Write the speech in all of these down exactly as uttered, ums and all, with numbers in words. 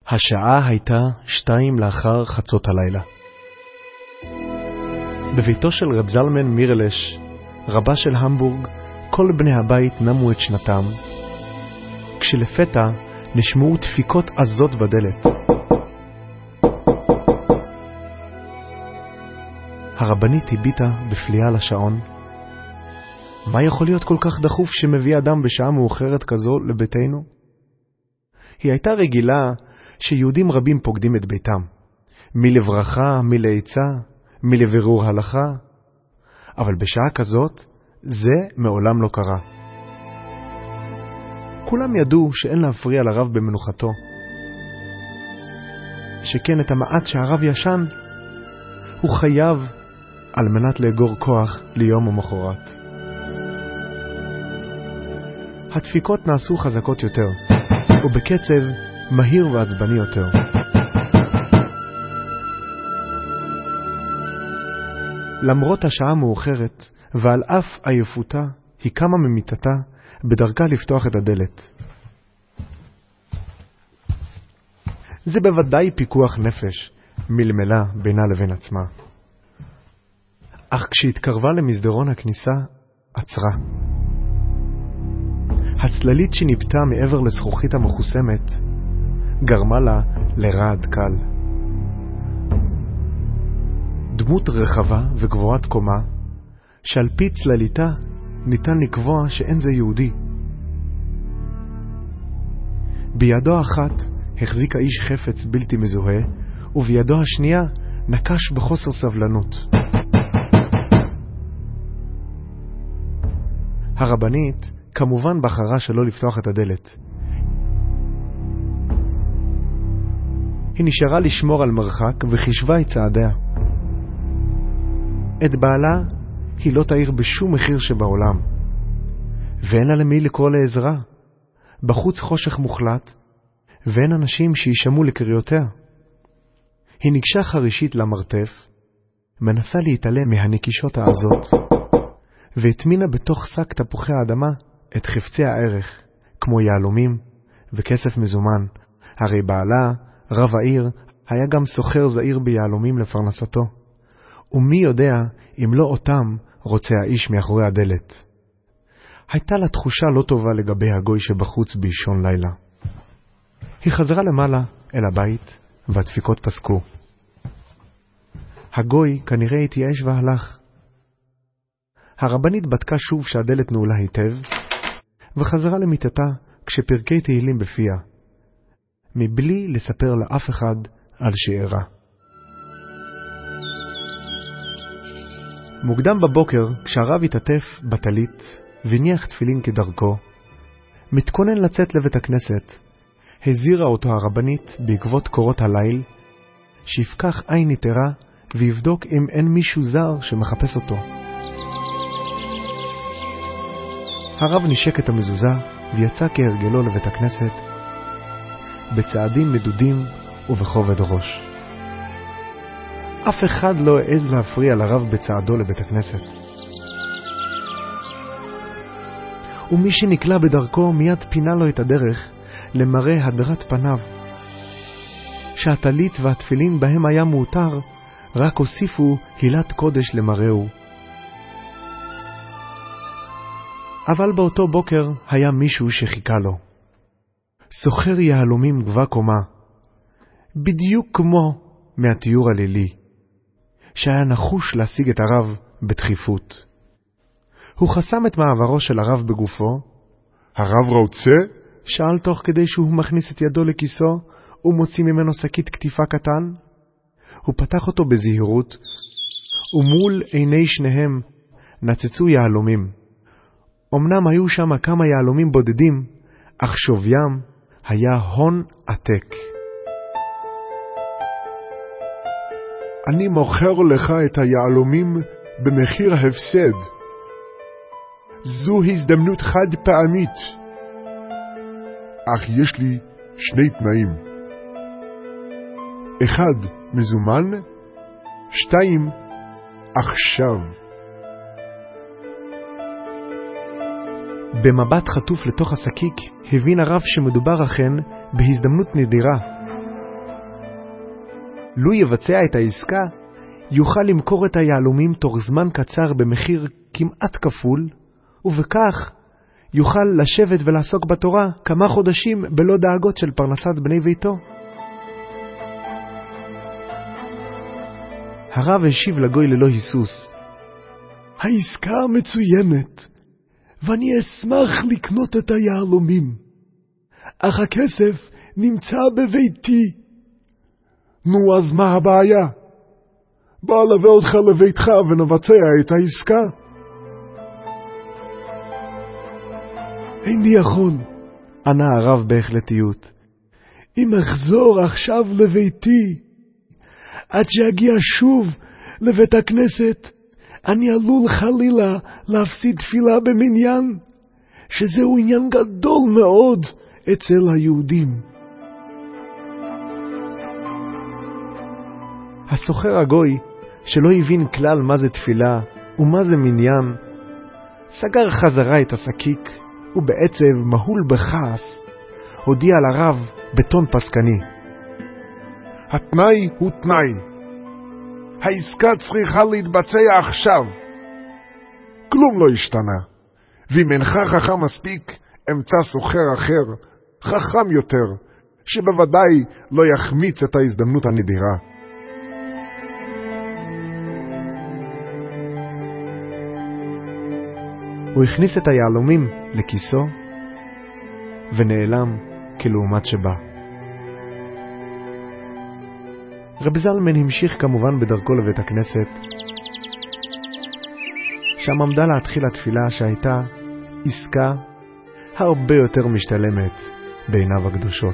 השעה הייתה שתיים לאחר חצות הלילה. בביתו של רב זלמן מירלש, רבה של המבורג, כל בני הבית נמו את שנתם, כשלפתע נשמעו דפיקות עזות בדלת. הרבנית הביטה בפליאה לשעון. מה יכול להיות כל כך דחוף שמביא אדם בשעה מאוחרת כזו לביתנו? היא הייתה רגילה שיהודים רבים פוקדים את ביתם, מי לברכה, מי לעצה, מי לבירור הלכה, אבל בשעה כזאת זה מעולם לא קרה. כולם ידעו שאין להפריע לרב במנוחתו, שכן את המעט שהרב ישן הוא חייב על מנת לאגור כוח ליום ומחרת. הדפיקות נעשו חזקות יותר, ובקצב מהיר ועצבני יותר. למרות השעה מאוחרת, ועל אף עייפותה, היא קמה ממיטתה בדרכה לפתוח את הדלת. זה בוודאי פיקוח נפש, מלמלה בינה לבין עצמה. אך כשהתקרבה למסדרון הכניסה, עצרה. הצללית שניבטה מעבר לזכוכית המחוסמת, גרמה לה לרעד קל. דמות רחבה וגבוהת קומה, שעל פי צלליתה ניתן לקבוע שאין זה יהודי. בידו אחת החזיק האיש חפץ בלתי מזוהה, ובידו השנייה נקש בחוסר סבלנות. הרבנית כמובן בחרה שלא לפתוח את הדלת. היא נשארה לשמור על מרחק וחישבה את צעדיה. את בעלה היא לא תעיר בשום מחיר שבעולם, ואין לה למי לקרוא לעזרה. בחוץ חושך מוחלט, ואין אנשים שישמעו לקריאותיה. היא ניגשה חרישית למרתף, מנסה להתעלם מהנקישות העזות, והטמינה בתוך שק תפוחי האדמה את חפצי הערך, כמו יהלומים וכסף מזומן. הרי בעלה, רב העיר, היה גם סוחר זעיר ביהלומים לפרנסתו. ומי יודע אם לא אותם רוצה האיש מאחורי הדלת. הייתה לה תחושה לא טובה לגבי הגוי שבחוץ באישון לילה. היא חזרה למעלה אל הבית, והדפיקות פסקו. הגוי כנראה התייאש והלך. הרבנית בדקה שוב שהדלת נעולה היטב, וחזרה למיטתה כשפרקי תהילים בפיה, מבלי לספר לאף אחד על שאירה. מוקדם בבוקר, כשהרב התעטף בטלית וניח תפילין כדרכו, מתכונן לצאת לבית הכנסת, הזירה אותו הרבנית בעקבות קורות הליל, שיפקח עין יתרה ויבדוק אם אין מישהו זר שמחפש אותו. הרב נשק את המזוזה ויצא כהרגלו לבית הכנסת, בצעדים מדודים ובכובד ראש. אף אחד לא העז להפריע לרב בצעדו לבית הכנסת. ומי שנקלע בדרכו מיד פינה לו את הדרך למראה הדרת פניו. שהטלית והתפילין בהם היה מותר, רק הוסיפו הילת קודש למראהו. אבל באותו בוקר היה מישהו שחיכה לו. סוחר יהלומים גבה קומה, בדיוק כמו מהתיור הלילי, שהיה נחוש להשיג את הרב בדחיפות. הוא חסם את מעברו של הרב בגופו. הרב רוצה? שאל תוך כדי שהוא מכניס את ידו לכיסו ומוציא ממנו שקית כתיפה קטן. הוא פתח אותו בזהירות, ומול עיני שניהם נצצו יהלומים. אמנם היו שם כמה יהלומים בודדים, אך שוויים היה הון עתק. אני מוכר לך את היהלומים במחיר ההפסד. זו הזדמנות חד פעמית. אך יש לי שני תנאים. אחד, מזומן. שתיים, עכשיו. במבט חטוף לתוך השקיק הבין הרב שמדובר אכן בהזדמנות נדירה, לו יבצע את העסקה, יוכל למכור את היהלומים תוך זמן קצר במחיר כמעט כפול, ובכך יוכל לשבת ולעסוק בתורה כמה חודשים בלא דאגות של פרנסת בני ביתו. הרב השיב לגוי ללא היסוס, העסקה מצוינת, ואני אשמח לקנות את היהלומים, אך הכסף נמצא בביתי. נו, אז מה הבעיה? בוא לווה אותך לביתך ונבצע את העסקה. איני יכול, ענה הרב בהחלטיות. אם אחזור עכשיו לביתי, עד שאגיע שוב לבית הכנסת, אני עלול חלילה להפסיד תפילה במניין, שזהו עניין גדול מאוד אצל היהודים. הסוחר הגוי, שלא הבין כלל מה זה תפילה ומה זה מניין, סגר חזרה את השקיק, ובעצב מהול בכעס הודיע לרב בטון פסקני, התנאי הוא תנאי. העסקה צריכה להתבצע עכשיו. כלום לא השתנה. ואם אינך חכם מספיק, אמצא סוחר אחר, חכם יותר, שבוודאי לא יחמיץ את ההזדמנות הנדירה. הוא הכניס את היהלומים לכיסו ונעלם כלעומת שבא. רב זלמן המשיך כמובן בדרכו לבית הכנסת. שם עמדה להתחיל התפילה שהייתה עסקה הרבה יותר משתלמת בעיניו הקדושות.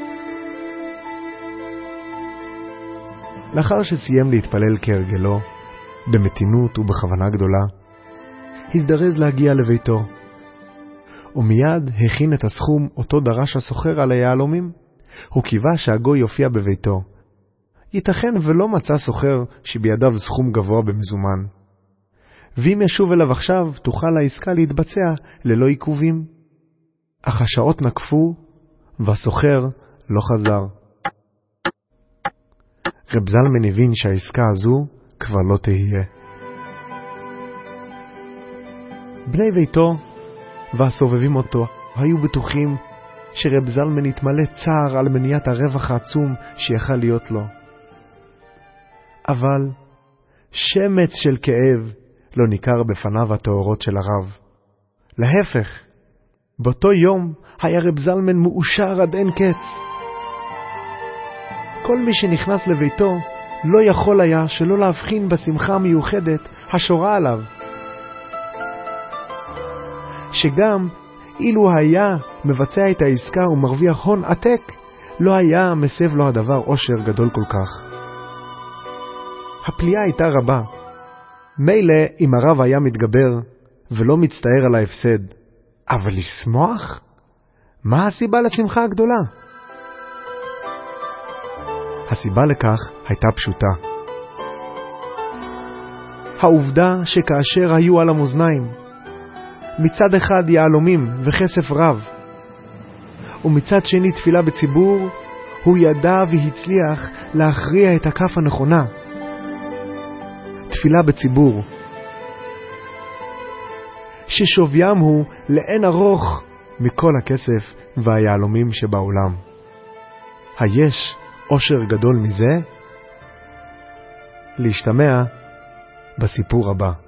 לאחר שסיים להתפלל כהרגלו, במתינות ובכוונה גדולה, הזדרז להגיע לביתו, ומיד הכין את הסכום אותו דרש הסוחר על היהלומים. הוא קיווה שהגוי יופיע בביתו. ייתכן ולא מצא סוחר שבידיו סכום גבוה במזומן, ואם ישוב אליו עכשיו תוכל העסקה להתבצע ללא עיכובים. אך השעות נקפו והסוחר לא חזר. רב זלמן הבין שהעסקה הזו כבר לא תהיה. בני ביתו והסובבים אותו היו בטוחים שרב זלמן התמלא צער על מניעת הרווח העצום שיכל להיות לו. אבל שמץ של כאב לא ניכר בפניו הטהורות של הרב. להפך, באותו יום היה רב זלמן מאושר עד אין קץ. כל מי שנכנס לביתו לא יכול היה שלא להבחין בשמחה מיוחדת השורה עליו, שגם אילו היה מבצע את העסקה ומרוויח הון עתק, לא היה מסב לו הדבר עושר גדול כל כך. הפליאה הייתה רבה. מילא אם הרב היה מתגבר ולא מצטער על ההפסד, אבל לשמוח? מה הסיבה לשמחה הגדולה? הסיבה לכך הייתה פשוטה. העובדה שכאשר היו על המאזניים מצד אחד יהלומים וכסף רב, ומצד שני תפילה בציבור, הוא ידע והצליח להכריע את הכף הנכונה. תפילה בציבור, ששוויים הוא לאין ארוך מכל הכסף והיהלומים שבעולם. היש עושר גדול מזה? להשתמע בסיפור הבא.